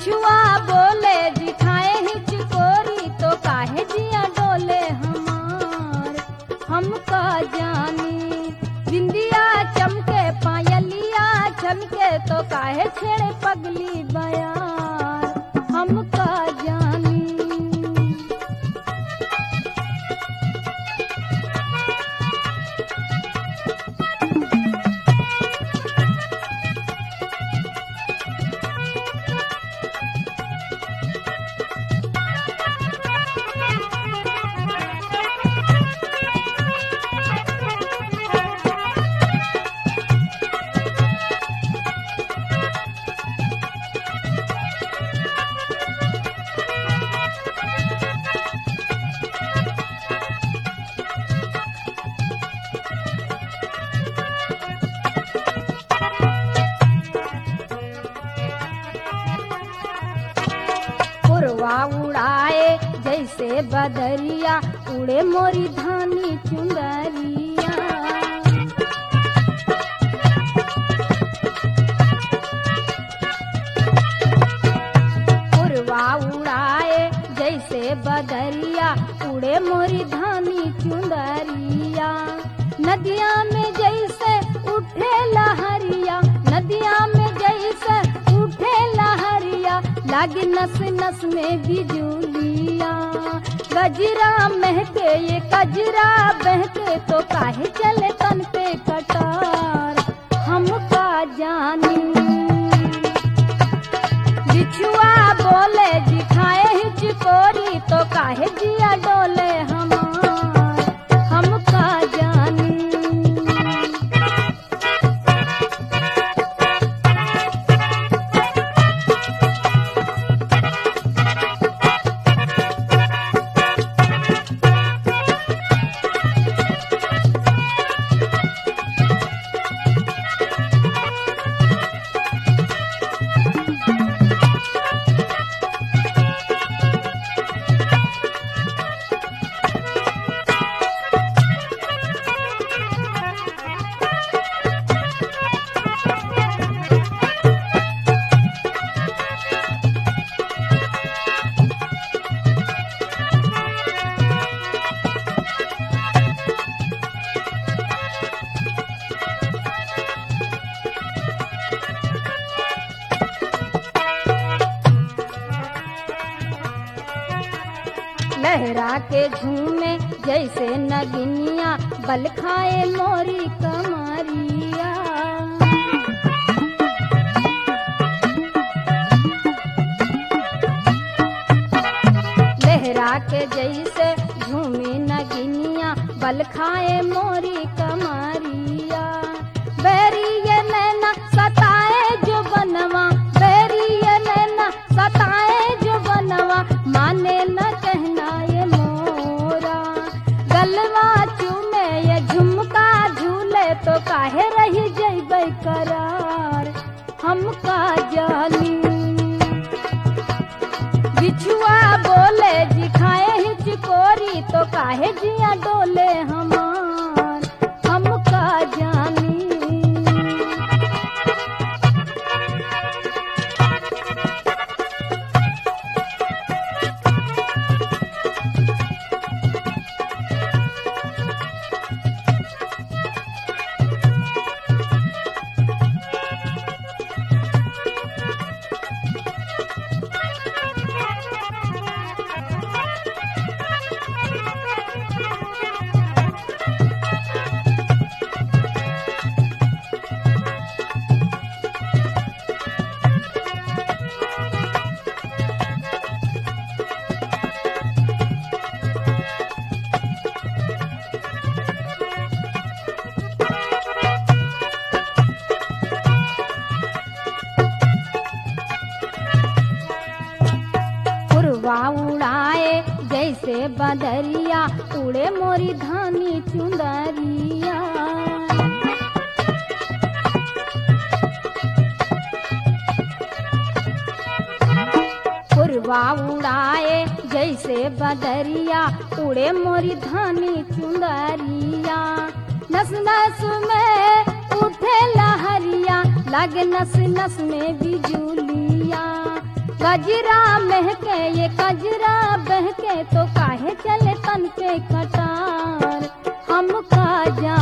बिछुआ बोले दिखाए हिचकोरी तो काहे जिया डोले हमार। हमका जानी बिंदिया चमके पायलिया छलके तो काहे छेड़े पगली बयार। हमका जानी पुरवा उड़ाए जैसे बदरिया उड़े मोरी धानी चुंदरिया। पुरवा उड़ाए जैसे बदरिया उड़े मोरी धानी चुंदरिया। नदिया में जैसे उठे लहरिया नदिया में जैसे उठे लहरिया लागे नस नस में बिजुलिया। गजरा महके ये कजरा बहके तो काहे चले तन पे कटार। हमका जानी बिछुआ बोले दिखाए हिचकोरी तो काहे जिया डोले हमार। हमका जानी लहरा के झूमे जैसे नगिनिया बल खाए मोरी कमरिया। लहरा के जैसे झूमी नगिनिया बल खाए मोरी कमरिया। बैरी ये नैना सताए जो बनवा बैरी ये नैना सताए जो बनवा माने न कहना ये मोरा। गलवा चूमे ये झुमका झूले तो काहे रही जैबै करार। हमका जानी बिछुआ बोले दिखाए हिचकोरी तो काहे जिया डोले हमार। हमका जानी उड़ाए जैसे बदरिया उड़े मोरी धानी चुंदरिया। पुरवा उड़ाए जैसे बदरिया उड़े मोरी धानी चुंदरिया। नस नस में उठे लहरिया लागे नस नस में बिजुलिया। गजरा महके ये कजरा बहके तो काहे चले तन पे कटार हम का